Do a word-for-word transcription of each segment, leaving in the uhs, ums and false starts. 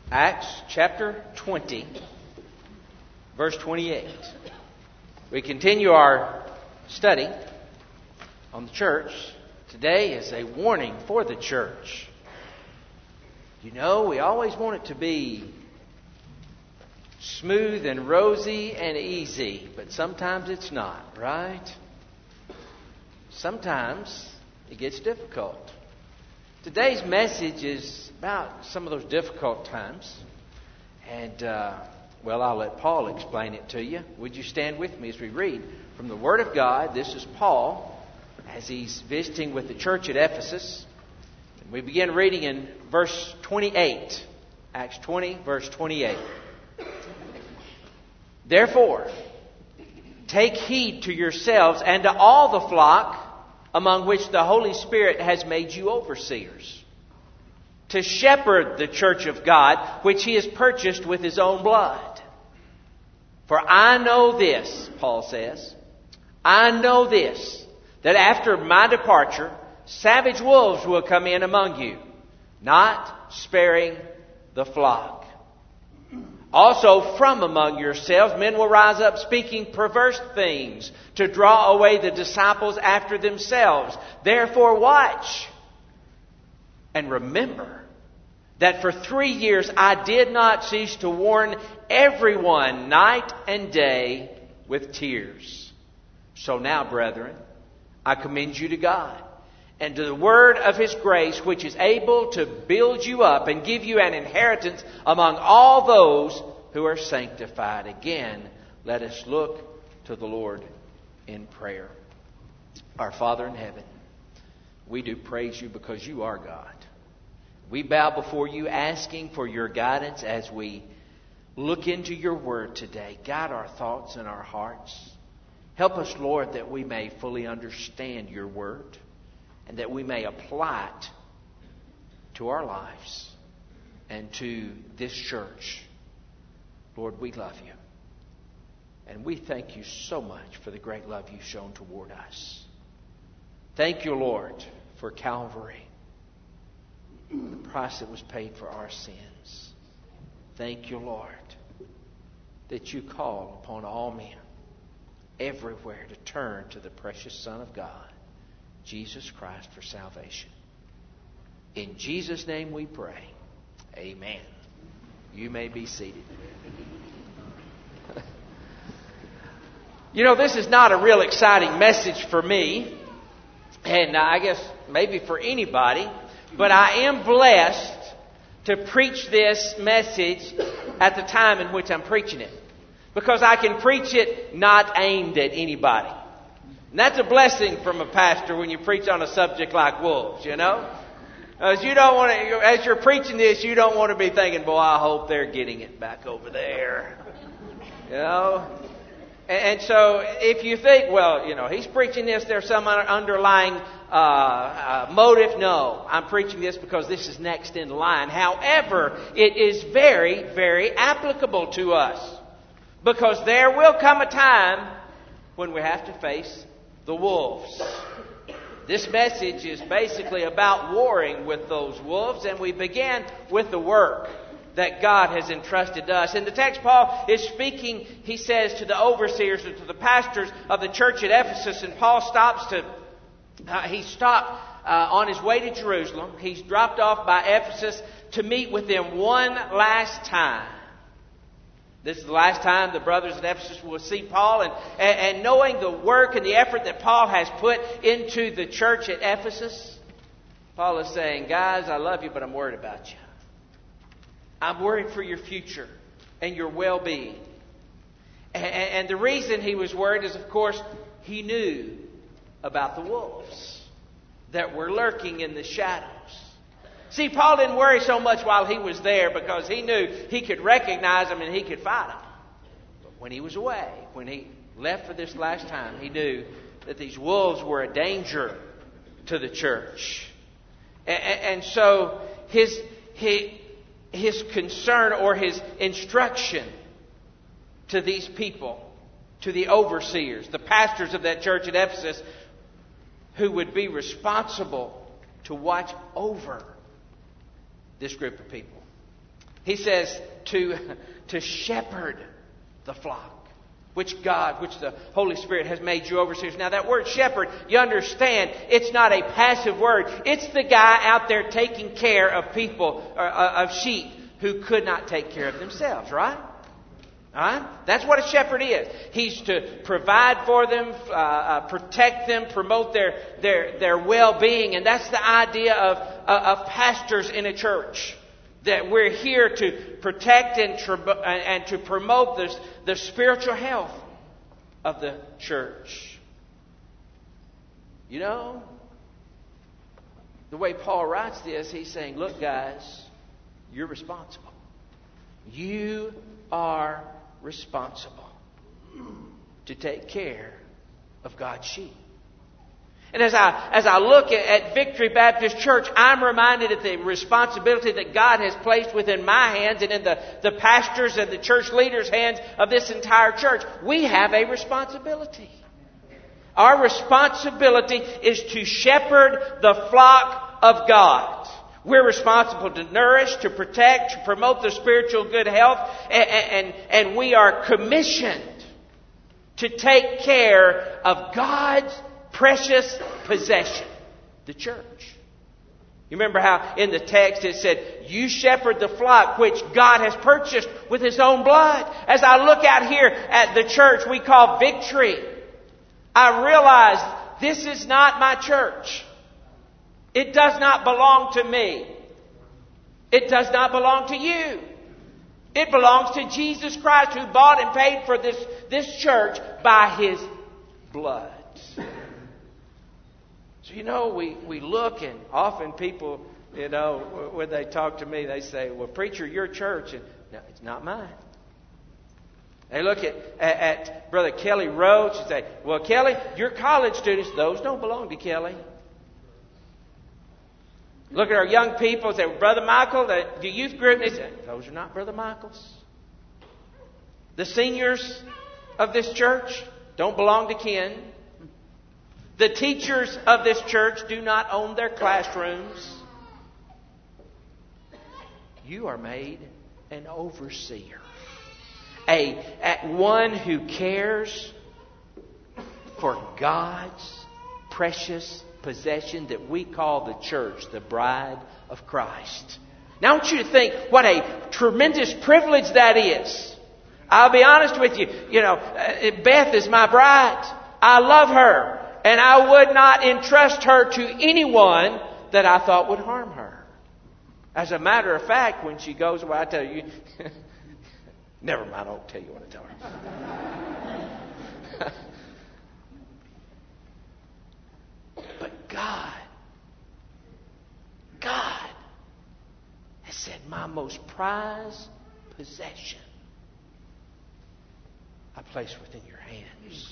Acts chapter twenty, verse twenty-eight. We continue our study on the church. Today is a warning for the church. You know, we always want it to be smooth and rosy and easy, but sometimes it's not, right? Sometimes it gets difficult. Today's message is about some of those difficult times. And, uh, well, I'll let Paul explain it to you. Would you stand with me as we read from the Word of God? This is Paul as he's visiting with the church at Ephesus. And we begin reading in verse twenty-eight. Acts twenty, verse twenty-eight. Therefore, take heed to yourselves and to all the flock among which the Holy Spirit has made you overseers, to shepherd the church of God, which He has purchased with His own blood. For I know this, Paul says, I know this, that after my departure, savage wolves will come in among you, not sparing the flock. Also from among yourselves men will rise up speaking perverse things to draw away the disciples after themselves. Therefore watch and remember that for three years I did not cease to warn everyone night and day with tears. So now, brethren, I commend you to God and to the word of His grace, which is able to build you up and give you an inheritance among all those who are sanctified. Again, let us look to the Lord in prayer. Our Father in heaven, we do praise you because you are God. We bow before you asking for your guidance as we look into your word today. Guide our thoughts and our hearts. Help us, Lord, that we may fully understand your word and that we may apply it to our lives and to this church. Lord, we love you. And we thank you so much for the great love you've shown toward us. Thank you, Lord, for Calvary, the price that was paid for our sins. Thank you, Lord, that you call upon all men everywhere to turn to the precious Son of God, Jesus Christ, for salvation. In Jesus' name we pray. Amen. You may be seated. You know, this is not a real exciting message for me, and I guess maybe for anybody, but I am blessed to preach this message at the time in which I'm preaching it, because I can preach it not aimed at anybody. And that's a blessing from a pastor when you preach on a subject like wolves, you know. As you don't want to, as you're preaching this, you don't want to be thinking, "Boy, I hope they're getting it back over there," you know. And, and so, if you think, "Well, you know, he's preaching this, there's some underlying uh, uh, motive," no, I'm preaching this because this is next in line. However, it is very, very applicable to us, because there will come a time when we have to face the wolves. This message is basically about warring with those wolves, and we begin with the work that God has entrusted to us. In the text, Paul is speaking, he says, to the overseers and to the pastors of the church at Ephesus, and Paul stops to, uh, he stopped uh, on his way to Jerusalem. He's dropped off by Ephesus to meet with them one last time. This is the last time the brothers at Ephesus will see Paul. And, and, and knowing the work and the effort that Paul has put into the church at Ephesus, Paul is saying, "Guys, I love you, but I'm worried about you. I'm worried for your future and your well-being." And, and the reason he was worried is, of course, he knew about the wolves that were lurking in the shadows. See, Paul didn't worry so much while he was there because he knew he could recognize them and he could fight them. But when he was away, when he left for this last time, he knew that these wolves were a danger to the church. And, and so his, his, his concern or his instruction to these people, to the overseers, the pastors of that church at Ephesus, who would be responsible to watch over this group of people. He says to, to shepherd the flock, which God, which the Holy Spirit has made you overseers. Now that word shepherd, you understand, it's not a passive word. It's the guy out there taking care of people, or, uh, of sheep who could not take care of themselves, right? All right? That's what a shepherd is. He's to provide for them, uh, uh, protect them, promote their, their, their well-being. And that's the idea of, uh, of pastors in a church. That we're here to protect and, tr- and to promote the, the spiritual health of the church. You know, the way Paul writes this, he's saying, look guys, you're responsible. You are responsible to take care of God's sheep. And as I as I look at, at Victory Baptist Church, I'm reminded of the responsibility that God has placed within my hands and in the, the pastors and the church leaders' hands of this entire church. We have a responsibility. Our responsibility is to shepherd the flock of God. We're responsible to nourish, to protect, to promote the spiritual good health, and, and, and we are commissioned to take care of God's precious possession, the church. You remember how in the text it said, you shepherd the flock which God has purchased with His own blood. As I look out here at the church we call Victory, I realize this is not my church. It does not belong to me. It does not belong to you. It belongs to Jesus Christ, who bought and paid for this, this church by His blood. So, you know, we, we look, and often people, you know, when they talk to me, they say, well, preacher, your church. And no, it's not mine. They look at, at, at Brother Kelly Roach and say, well, Kelly, your college students, those don't belong to Kelly. Look at our young people and say, well, Brother Michael, the, the youth group, and they say, those are not Brother Michael's. The seniors of this church don't belong to Ken. The teachers of this church do not own their classrooms. You are made an overseer. A, a one who cares for God's precious possession that we call the church, the bride of Christ. Now I want you to think what a tremendous privilege that is. I'll be honest with you. You know, Beth is my bride. I love her. And I would not entrust her to anyone that I thought would harm her. As a matter of fact, when she goes away, I tell you, never mind, I won't tell you what I tell her. But God, God has said, my most prized possession I place within your hands.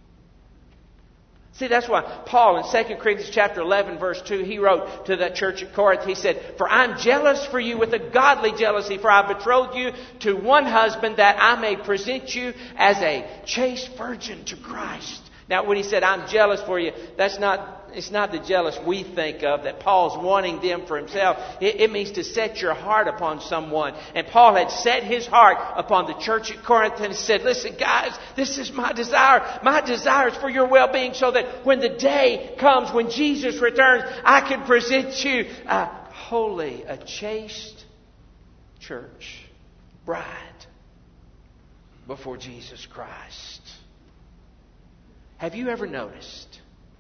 See, that's why Paul in Second Corinthians chapter eleven, verse two, he wrote to that church at Corinth, he said, for I'm jealous for you with a godly jealousy, for I betrothed you to one husband that I may present you as a chaste virgin to Christ. Now, when he said, I'm jealous for you, that's not, it's not the jealous we think of, that Paul's wanting them for himself. It, it means to set your heart upon someone. And Paul had set his heart upon the church at Corinth and said, listen, guys, this is my desire. My desire is for your well-being, so that when the day comes, when Jesus returns, I can present you a holy, a chaste church bride before Jesus Christ. Have you ever noticed,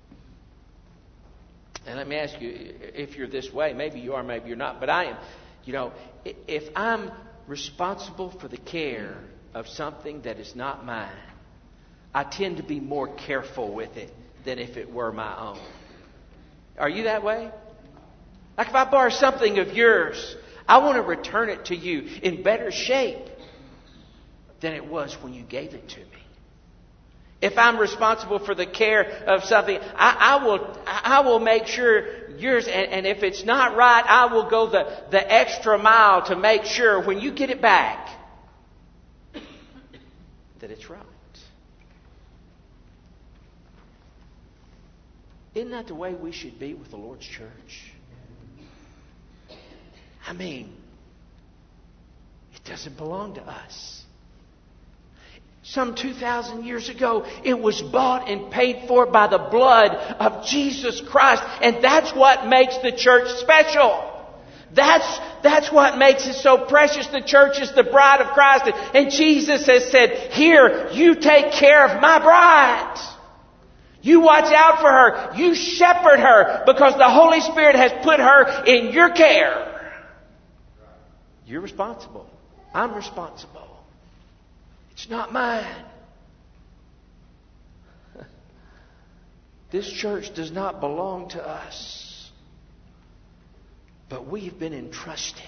and let me ask you if you're this way, maybe you are, maybe you're not, but I am, you know, if I'm responsible for the care of something that is not mine, I tend to be more careful with it than if it were my own. Are you that way? Like if I borrow something of yours, I want to return it to you in better shape than it was when you gave it to me. If I'm responsible for the care of something, I, I will I will make sure yours, and, and if it's not right, I will go the, the extra mile to make sure when you get it back that it's right. Isn't that the way we should be with the Lord's church? I mean, It doesn't belong to us. Some two thousand years ago, it was bought and paid for by the blood of Jesus Christ. And that's what makes the church special. That's, that's what makes it so precious. The church is the bride of Christ. And Jesus has said, here, you take care of my bride. You watch out for her. You shepherd her because the Holy Spirit has put her in your care. You're responsible. I'm responsible. It's not mine. This church does not belong to us. But we've been entrusted.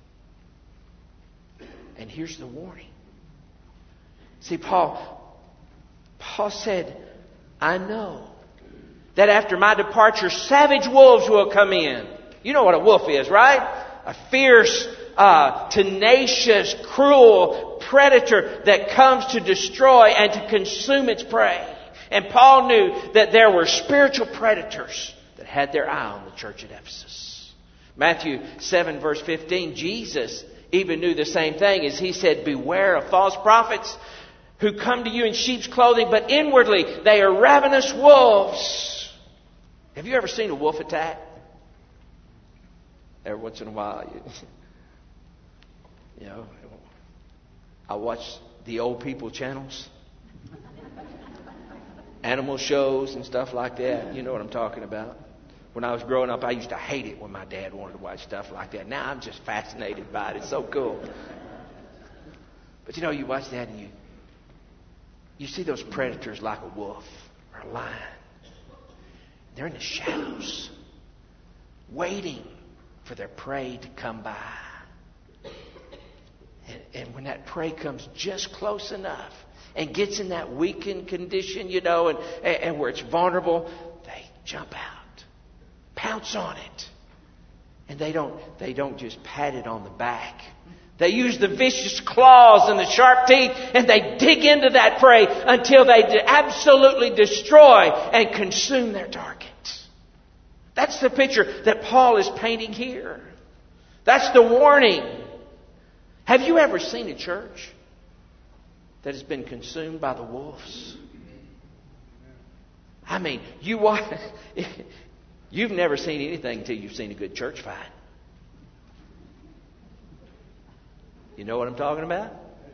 And here's the warning. See, Paul, Paul said, I know that after my departure, savage wolves will come in. You know what a wolf is, right? A fierce, uh, tenacious, cruel predator that comes to destroy and to consume its prey. And Paul knew that there were spiritual predators that had their eye on the church at Ephesus. Matthew seven verse fifteen, Jesus even knew the same thing as he said, beware of false prophets who come to you in sheep's clothing, but inwardly they are ravenous wolves. Have you ever seen a wolf attack? Every once in a while, you, you know, I watch the old people channels, animal shows and stuff like that. You know what I'm talking about. When I was growing up, I used to hate it when my dad wanted to watch stuff like that. Now I'm just fascinated by it. It's so cool. But you know, you watch that and you you see those predators like a wolf or a lion. They're in the shadows, waiting for their prey to come by. And, and when that prey comes just close enough and gets in that weakened condition, you know, and, and, and where it's vulnerable, they jump out, pounce on it. And they don't, they don't just pat it on the back. They use the vicious claws and the sharp teeth, and they dig into that prey until they absolutely destroy and consume their target. That's the picture that Paul is painting here. That's the warning. Have you ever seen a church that has been consumed by the wolves? I mean, you watch, you've never seen anything until you've seen a good church fight. You know what I'm talking about?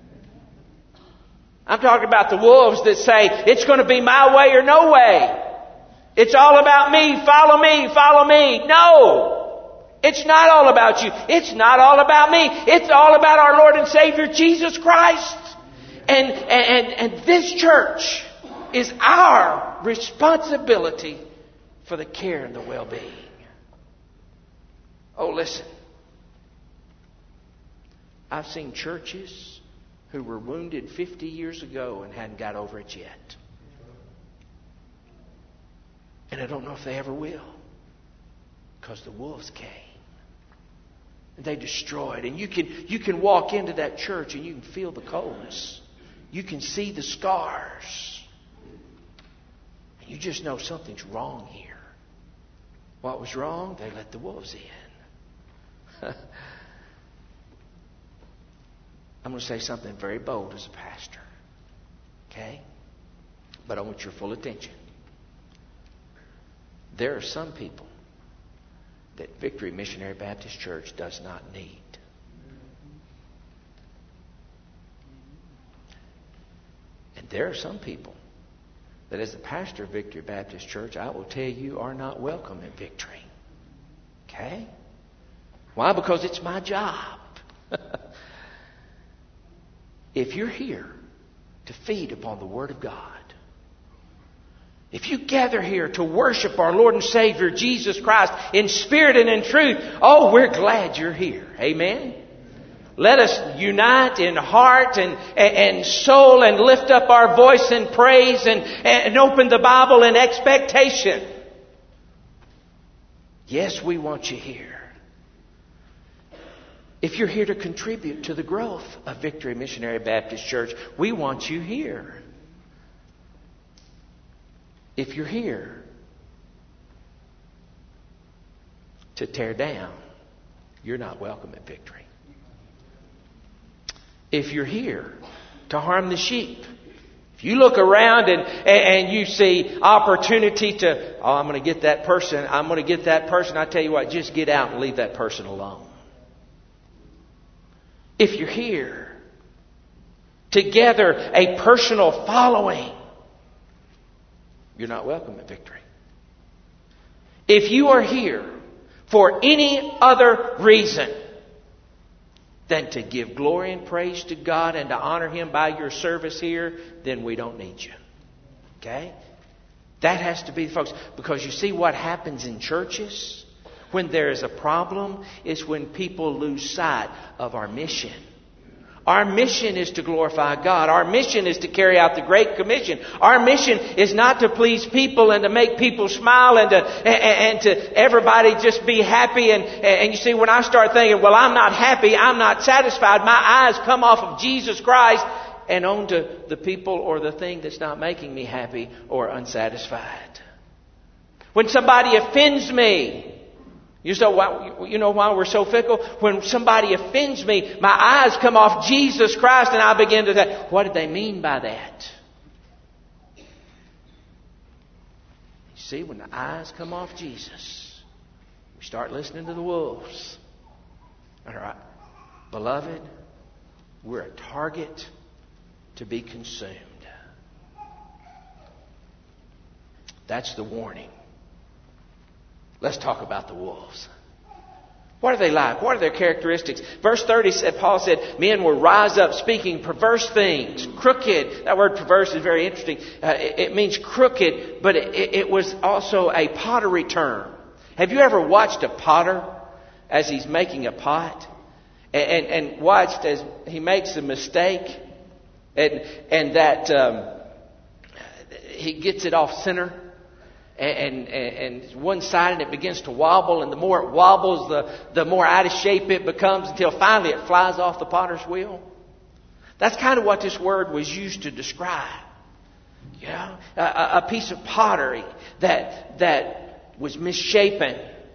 I'm talking about the wolves that say, it's going to be my way or no way. It's all about me. Follow me. Follow me. No. It's not all about you. It's not all about me. It's all about our Lord and Savior, Jesus Christ. And, and, and this church is our responsibility for the care and the well-being. Oh, listen. I've seen churches who were wounded fifty years ago and hadn't got over it yet. And I don't know if they ever will. Because the wolves came. And they destroyed. And you can, you can walk into that church and you can feel the coldness. You can see the scars. And you just know something's wrong here. What was wrong? They let the wolves in. I'm going to say something very bold as a pastor. Okay? But I want your full attention. There are some people that Victory Missionary Baptist Church does not need. And there are some people that as the pastor of Victory Baptist Church, I will tell you are not welcome in Victory. Okay? Why? Because it's my job. If you're here to feed upon the Word of God, if you gather here to worship our Lord and Savior Jesus Christ in spirit and in truth, oh, we're glad you're here. Amen? Let us unite in heart and, and soul and lift up our voice in praise and, and open the Bible in expectation. Yes, we want you here. If you're here to contribute to the growth of Victory Missionary Baptist Church, we want you here. If you're here to tear down, you're not welcome at Victory. if you're here to harm the sheep. If you look around and, and you see opportunity to, oh, I'm going to get that person, I'm going to get that person, I tell you what, just get out and leave that person alone. If you're here to gather a personal following, you're not welcome at Victory. If you are here for any other reason than to give glory and praise to God and to honor Him by your service here, then we don't need you. Okay? That has to be the focus. Because you see what happens in churches when there is a problem is when people lose sight of our mission. Our mission is to glorify God. Our mission is to carry out the Great Commission. Our mission is not to please people and to make people smile and to, and, and to everybody just be happy. And, and you see, when I start thinking, well, I'm not happy, I'm not satisfied, my eyes come off of Jesus Christ and onto the people or the thing that's not making me happy or unsatisfied. When somebody offends me, You know, why, you know why we're so fickle? When somebody offends me, my eyes come off Jesus Christ and I begin to think, what did they mean by that? You see, when the eyes come off Jesus, we start listening to the wolves. All right, beloved, we're a target to be consumed. That's the warning. Let's talk about the wolves. What are they like? What are their characteristics? Verse thirty said, Paul said, men will rise up speaking perverse things, crooked. That word perverse is very interesting. Uh, it, it means crooked, but it, it was also a pottery term. Have you ever watched a potter as he's making a pot? And, and, and watched as he makes a mistake and, and that um, he gets it off center? And, and, and one side and it begins to wobble, and the more it wobbles, the, the more out of shape it becomes until finally it flies off the potter's wheel. That's kind of what this word was used to describe. You know, a, a piece of pottery that, that was misshapen.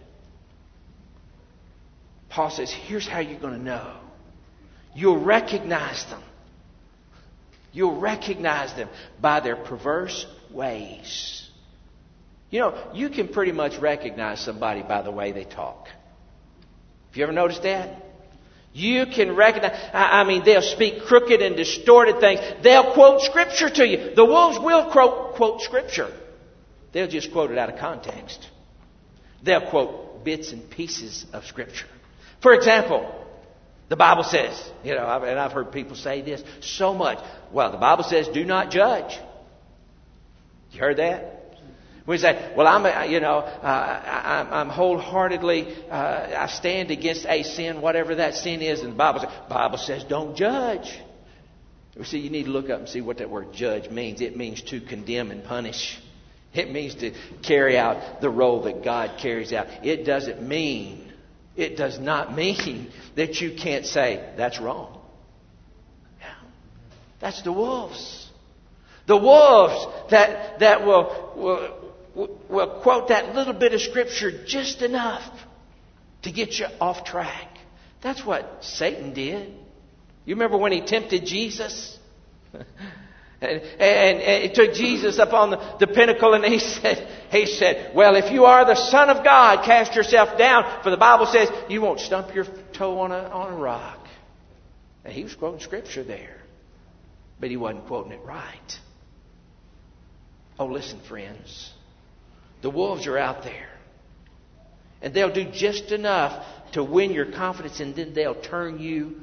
Paul says, here's how you're going to know. You'll recognize them. You'll recognize them by their perverse ways. You know, you can pretty much recognize somebody by the way they talk. Have you ever noticed that? You can recognize, I mean, they'll speak crooked and distorted things. They'll quote Scripture to you. The wolves will quote, quote Scripture. They'll just quote it out of context. They'll quote bits and pieces of Scripture. For example, the Bible says, you know, and I've heard people say this so much. Well, the Bible says, do not judge. You heard that? We say, well, I'm, a, you know, uh, I, I'm, I'm wholeheartedly, uh, I stand against a sin, whatever that sin is. And the Bible says, Bible says, don't judge. You see, you need to look up and see what that word judge means. It means to condemn and punish. It means to carry out the role that God carries out. It doesn't mean, it does not mean that you can't say, that's wrong. Yeah. That's the wolves. The wolves that, that will, will, will quote that little bit of Scripture just enough to get you off track. That's what Satan did. You remember when he tempted Jesus? and, and, and he took Jesus up on the, the pinnacle and he said, he said, well, if you are the Son of God, cast yourself down. For the Bible says you won't stump your toe on a, on a rock. And he was quoting Scripture there. But he wasn't quoting it right. Oh, listen, friends. The wolves are out there. And they'll do just enough to win your confidence, and then they'll turn you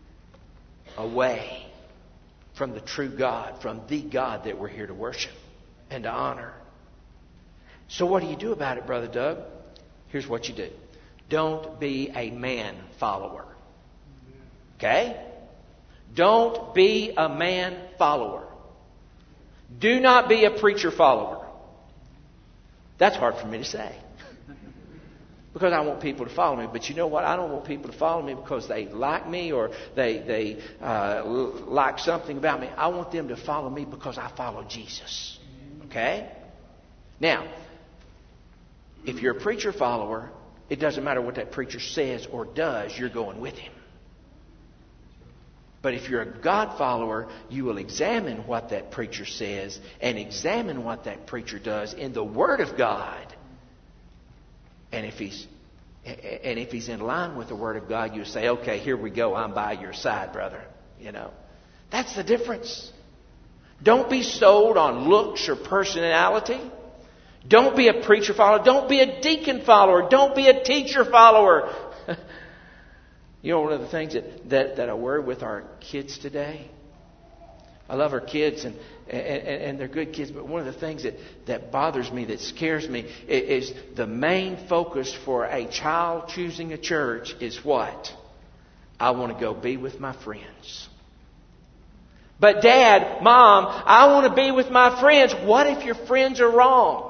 away from the true God, from the God that we're here to worship and to honor. So what do you do about it, Brother Doug? Here's what you do. Don't be a man follower. Okay? Don't be a man follower. Do not be a preacher follower. That's hard for me to say. Because I want people to follow me. But you know what? I don't want people to follow me because they like me or they, they uh, like something about me. I want them to follow me because I follow Jesus. Okay? Now, if you're a preacher follower, it doesn't matter what that preacher says or does, you're going with him. But if you're a God follower, you will examine what that preacher says and examine what that preacher does in the Word of God. And if he's and if he's in line with the Word of God, you say, okay, here we go. I'm by your side, brother. You know, that's the difference. Don't be sold on looks or personality. Don't be a preacher follower. Don't be a deacon follower. Don't be a teacher follower. You know, one of the things that, that, that I worry with our kids today, I love our kids and, and, and they're good kids, but one of the things that, that bothers me, that scares me, is the main focus for a child choosing a church is what? I want to go be with my friends. But Dad, Mom, I want to be with my friends. What if your friends are wrong?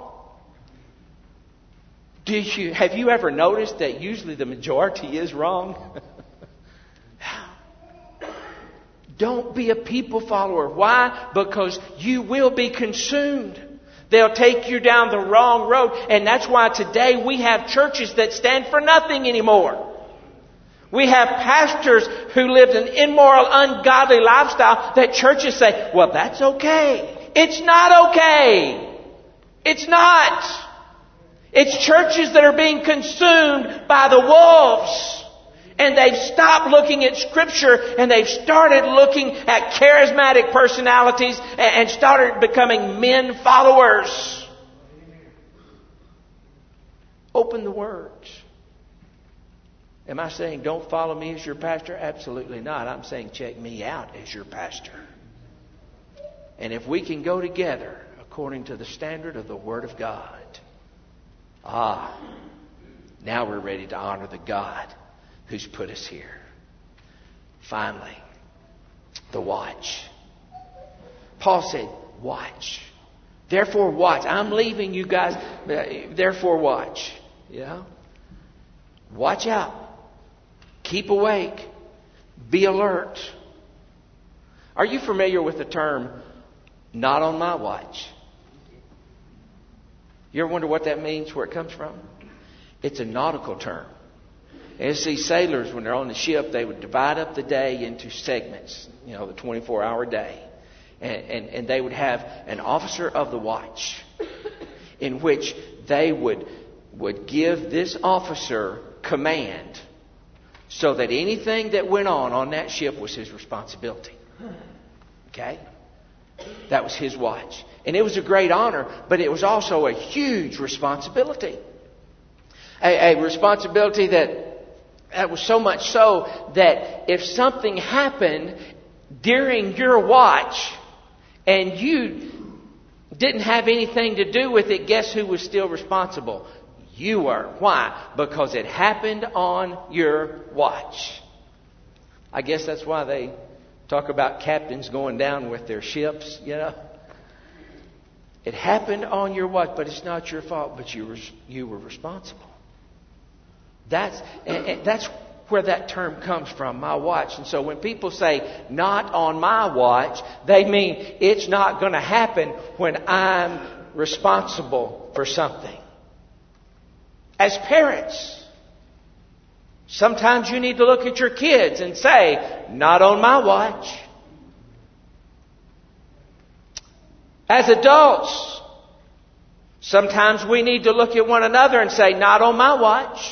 Do you, have you ever noticed that usually the majority is wrong? Don't be a people follower. Why? Because you will be consumed. They'll take you down the wrong road. And that's why today we have churches that stand for nothing anymore. We have pastors who live an immoral, ungodly lifestyle that churches say, well, that's okay. It's not okay. It's not. It's churches that are being consumed by the wolves. And they've stopped looking at Scripture and they've started looking at charismatic personalities and started becoming men followers. Open the words. Am I saying don't follow me as your pastor? Absolutely not. I'm saying check me out as your pastor. And if we can go together according to the standard of the Word of God, ah, now we're ready to honor the God who's put us here. Finally, the watch. Paul said, watch. Therefore watch. I'm leaving you guys. Therefore watch. Yeah. Watch out. Keep awake. Be alert. Are you familiar with the term, not on my watch? You ever wonder what that means, where it comes from? It's a nautical term. As these sailors, when they're on the ship, they would divide up the day into segments, you know, the twenty-four hour day. And, and, and they would have an officer of the watch in which they would, would give this officer command so that anything that went on on that ship was his responsibility. Okay? That was his watch. And it was a great honor, but it was also a huge responsibility. A, a responsibility that That was so much so that if something happened during your watch and you didn't have anything to do with it, guess who was still responsible? You were. Why? Because it happened on your watch. I guess that's why they talk about captains going down with their ships, you know. It happened on your watch, but it's not your fault, but you were, you were responsible. That's and, and that's where that term comes from, my watch. And so when people say, not on my watch, they mean it's not going to happen when I'm responsible for something. As parents, sometimes you need to look at your kids and say, not on my watch. As adults, sometimes we need to look at one another and say, not on my watch.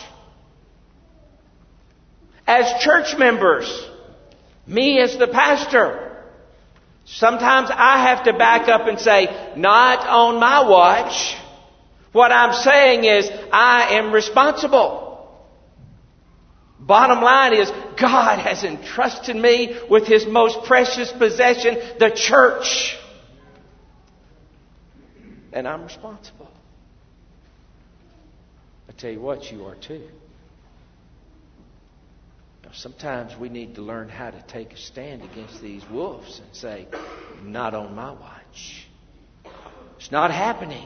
As church members, me as the pastor, sometimes I have to back up and say, not on my watch. What I'm saying is, I am responsible. Bottom line is, God has entrusted me with His most precious possession, the church. And I'm responsible. I tell you what, you are too. Sometimes we need to learn how to take a stand against these wolves and say, not on my watch. It's not happening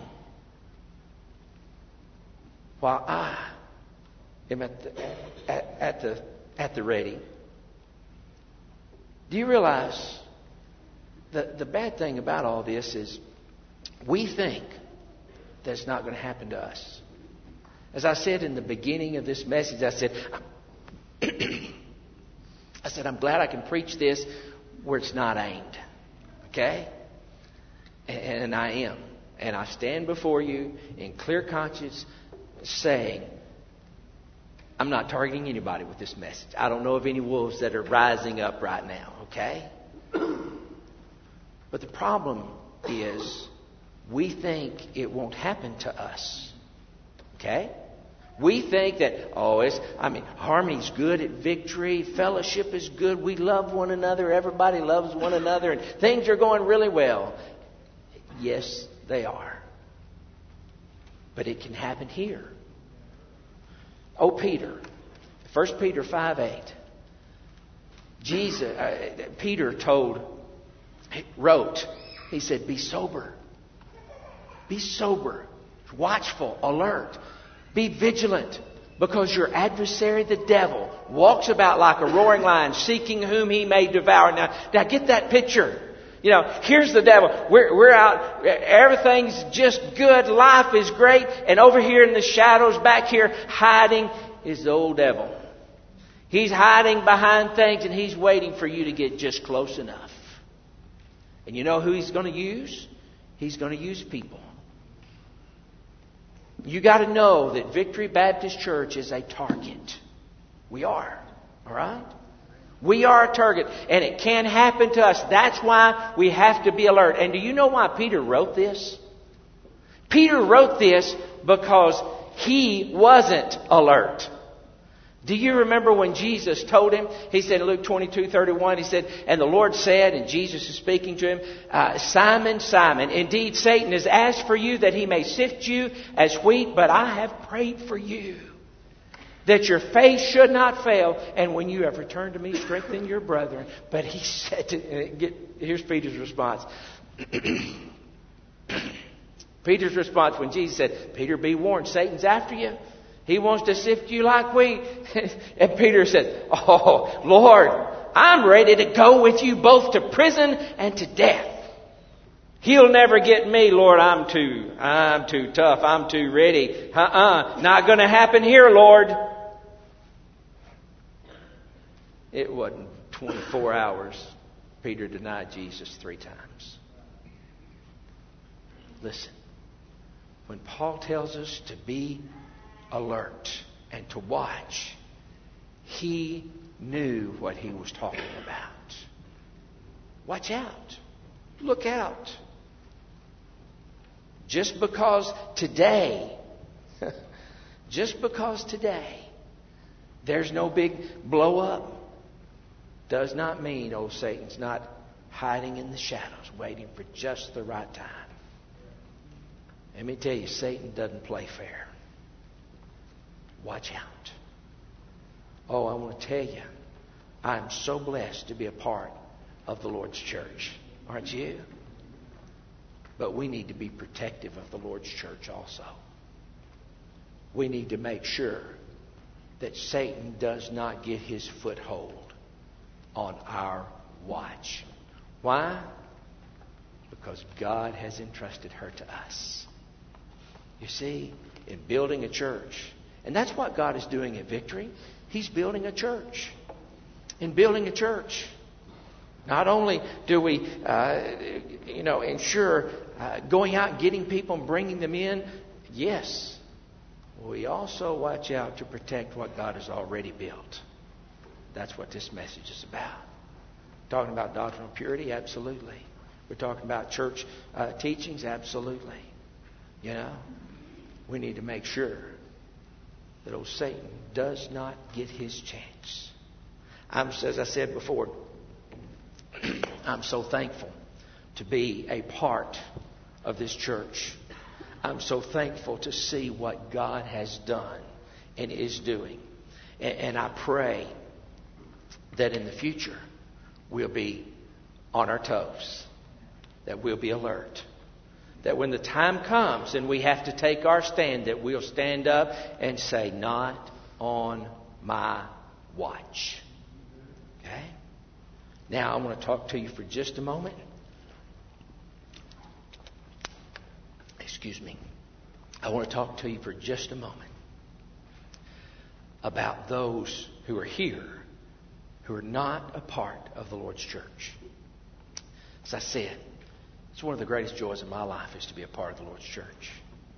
while I am at the, at, at the, at the ready. Do you realize the, the bad thing about all this is we think that it's not going to happen to us. As I said in the beginning of this message, I said, I said, I'm glad I can preach this where it's not aimed. Okay? And I am. And I stand before you in clear conscience saying, I'm not targeting anybody with this message. I don't know of any wolves that are rising up right now. Okay? But the problem is we think it won't happen to us. Okay? We think that, oh, it's, I mean, harmony's good at Victory. Fellowship is good. We love one another. Everybody loves one another. And things are going really well. Yes, they are. But it can happen here. Oh, Peter. First Peter five eight. Jesus, uh, Peter told, wrote, he said, be sober. Be sober. Watchful. Alert. Be vigilant, because your adversary, the devil, walks about like a roaring lion, seeking whom he may devour. Now, now get that picture. You know, here's the devil. We're, we're out. Everything's just good. Life is great. And over here in the shadows, back here, hiding is the old devil. He's hiding behind things, and he's waiting for you to get just close enough. And you know who he's going to use? He's going to use people. You got to know that Victory Baptist Church is a target. We are. All right? We are a target. And it can happen to us. That's why we have to be alert. And do you know why Peter wrote this? Peter wrote this because he wasn't alert. Do you remember when Jesus told him? He said in Luke twenty-two thirty-one, he said, and the Lord said, and Jesus is speaking to him, uh, Simon, Simon, indeed Satan has asked for you that he may sift you as wheat, but I have prayed for you, that your faith should not fail, and when you have returned to me, strengthen your brethren. But he said to, get, here's Peter's response. Peter's response when Jesus said, Peter, be warned, Satan's after you. He wants to sift you like wheat. And Peter said, oh, Lord, I'm ready to go with you both to prison and to death. He'll never get me, Lord. I'm too, I'm too tough. I'm too ready. Uh-uh. Not going to happen here, Lord. It wasn't twenty-four hours. Peter denied Jesus three times. Listen, when Paul tells us to be alert and to watch, he knew what he was talking about. Watch out. Look out. Just because today, just because today there's no big blow up, does not mean old Satan's not hiding in the shadows, waiting for just the right time. Let me tell you, Satan doesn't play fair. Watch out. Oh, I want to tell you, I'm so blessed to be a part of the Lord's church. Aren't you? But we need to be protective of the Lord's church also. We need to make sure that Satan does not get his foothold on our watch. Why? Because God has entrusted her to us. You see, in building a church, and that's what God is doing at Victory. He's building a church. In building a church, not only do we, uh, you know, ensure uh, going out and getting people and bringing them in, yes, we also watch out to protect what God has already built. That's what this message is about. Talking about doctrinal purity, absolutely. We're talking about church uh, teachings, absolutely. You know, we need to make sure that old Satan does not get his chance. I'm, as I said before, I'm so thankful to be a part of this church. I'm so thankful to see what God has done and is doing. And, and I pray that in the future we'll be on our toes, that we'll be alert. That when the time comes and we have to take our stand, that we'll stand up and say, not on my watch. Okay? Now I want to talk to you for just a moment. Excuse me. I want to talk to you for just a moment about those who are here who are not a part of the Lord's church. As I said, it's one of the greatest joys of my life is to be a part of the Lord's church.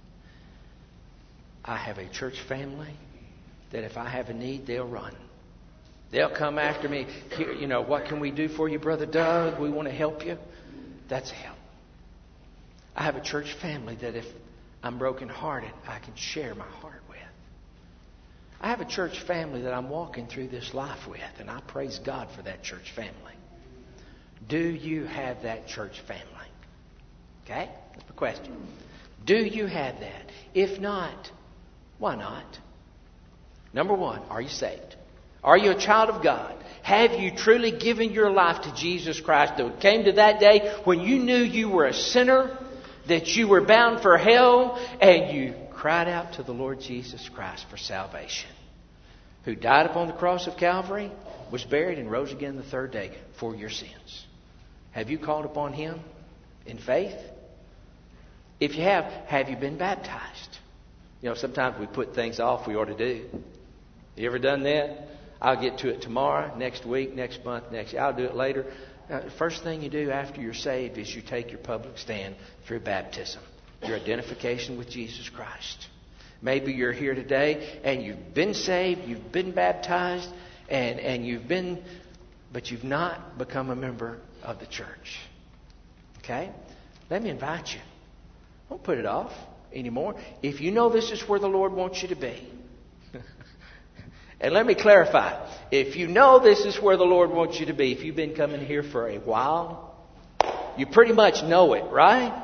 I have a church family that if I have a need, they'll run. They'll come after me. Here, you know, what can we do for you, Brother Doug? We want to help you. That's help. I have a church family that if I'm brokenhearted, I can share my heart with. I have a church family that I'm walking through this life with, and I praise God for that church family. Do you have that church family? Okay? That's the question. Do you have that? If not, why not? Number one, are you saved? Are you a child of God? Have you truly given your life to Jesus Christ? It came to that day when you knew you were a sinner, that you were bound for hell, and you cried out to the Lord Jesus Christ for salvation, who died upon the cross of Calvary, was buried, and rose again the third day for your sins. Have you called upon Him in faith? If you have, have you been baptized? You know, sometimes we put things off we ought to do. You ever done that? I'll get to it tomorrow, next week, next month, next year. I'll do it later. Now, the first thing you do after you're saved is you take your public stand through baptism, your identification with Jesus Christ. Maybe you're here today and you've been saved, you've been baptized, and, and you've been, but you've not become a member of the church. Okay? Let me invite you. Don't put it off anymore. If you know this is where the Lord wants you to be. And let me clarify. If you know this is where the Lord wants you to be, if you've been coming here for a while, you pretty much know it, right?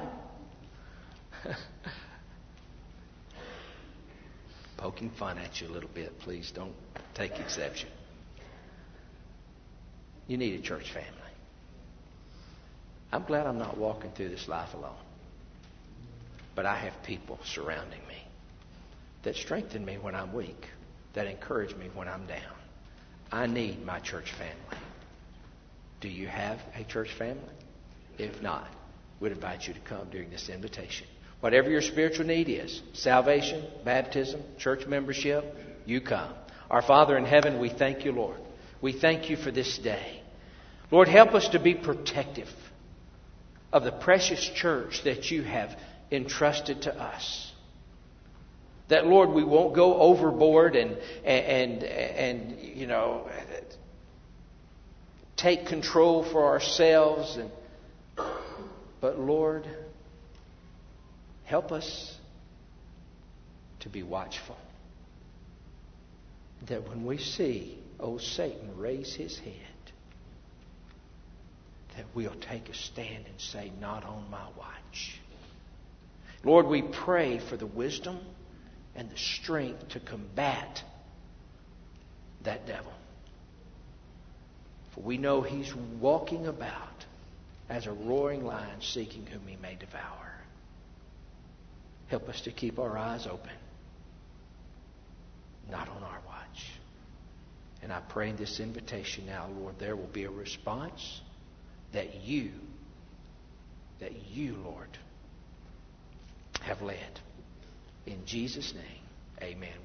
Poking fun at you a little bit. Please don't take exception. You need a church family. I'm glad I'm not walking through this life alone. But I have people surrounding me that strengthen me when I'm weak, that encourage me when I'm down. I need my church family. Do you have a church family? If not, we'd invite you to come during this invitation. Whatever your spiritual need is, salvation, baptism, church membership, you come. Our Father in heaven, we thank you, Lord. We thank you for this day. Lord, help us to be protective of the precious church that you have entrusted to us. That, Lord, we won't go overboard and, and, and, and, you know, take control for ourselves. And, but, Lord, help us to be watchful. That when we see old Satan raise his head, that we'll take a stand and say, not on my watch. Lord, we pray for the wisdom and the strength to combat that devil. For we know he's walking about as a roaring lion seeking whom he may devour. Help us to keep our eyes open, not on our watch. And I pray in this invitation now, Lord, there will be a response that you, that you, Lord, have led. In Jesus' name, amen.